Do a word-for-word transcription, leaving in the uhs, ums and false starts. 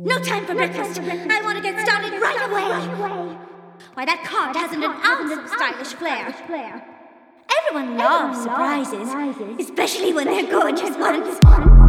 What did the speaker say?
No time for breakfast. I want to get started right away. Why, that card hasn't an ounce of stylish flair. Everyone loves surprises, especially when they're gorgeous ones.